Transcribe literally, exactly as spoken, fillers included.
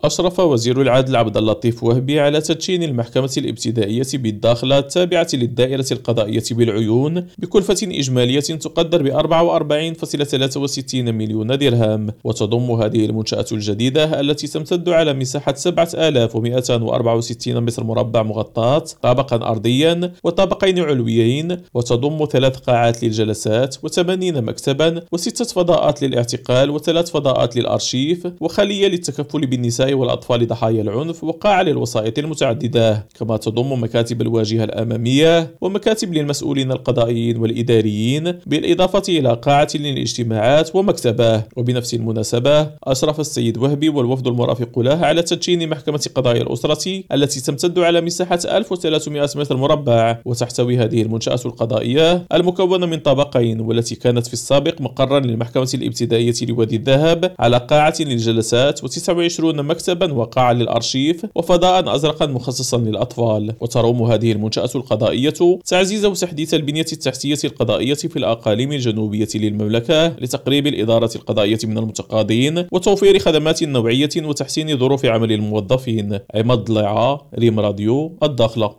أشرف وزير العدل عبد اللطيف وهبي على تدشين المحكمة الابتدائية بالداخلة التابعة للدائرة القضائية بالعيون بكلفة إجمالية تقدر ب أربعة وأربعين فاصلة ثلاثة وستين مليون درهم. وتضم هذه المنشأة الجديدة التي تمتد على مساحة سبعة آلاف ومئتين وأربعة وستين متر مربع مغطاة طابقا أرضيا وطابقين علويين، وتضم ثلاث قاعات للجلسات وثمانين مكتبا وستة فضاءات للاعتقال وثلاث فضاءات للأرشيف وخلية للتكفل بالنساء والأطفال ضحايا العنف وقاعة للوسائط المتعددة. كما تضم مكاتب الواجهة الأمامية ومكاتب للمسؤولين القضائيين والإداريين، بالإضافة إلى قاعة للاجتماعات ومكتبة. وبنفس المناسبة أشرف السيد وهبي والوفد المرافق له على تدشين محكمة قضايا الأسرة التي تمتد على مساحة ألف وثلاثمئة متر مربع، وتحتوي هذه المنشأة القضائية المكونة من طابقين، والتي كانت في السابق مقرا للمحكمة الابتدائية لوادي الذهب، على قاعة للجلسات وتسعة وعشرين مكتبا وقاعة للأرشيف وفضاء أزرقا مخصصا للأطفال. وتروم هذه المنشأة القضائية تعزيز وتحديث البنية التحتية القضائية في الأقاليم الجنوبية للمملكة لتقريب الإدارة القضائية من المتقاضين وتوفير خدمات نوعية وتحسين ظروف عمل الموظفين. عماد ضليعة، ريم راديو، الداخلة.